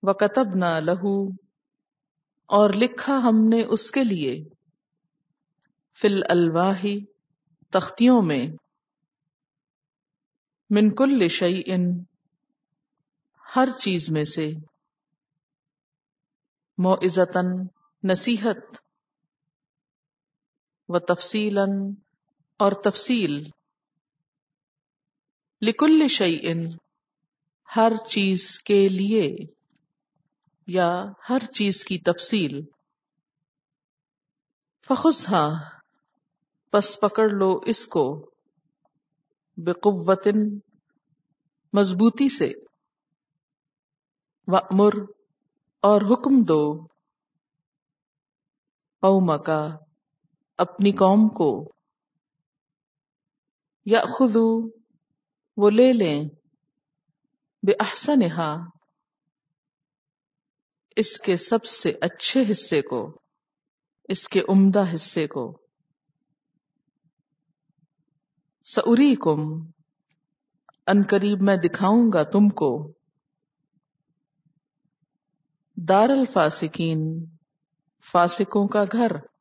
وَكَتَبْنَا لَهُ اور لکھا ہم نے اس کے لیے فی الالواح تختیوں میں من کل شیء ہر چیز میں سے موعظۃً نصیحت و تفصیلاً اور تفصیل لکل شیء ہر چیز کے لیے یا ہر چیز کی تفصیل فخذھا پس پکڑ لو اس کو بقوۃ مضبوطی سے وأمر اور حکم دو قومک اپنی قوم کو یأخذوا وہ لے لیں بأحسنھا اس کے سب سے اچھے حصے کو، اس کے عمدہ حصے کو. سأریکم ان قریب میں دکھاؤں گا تم کو دار الفاسقین فاسقوں کا گھر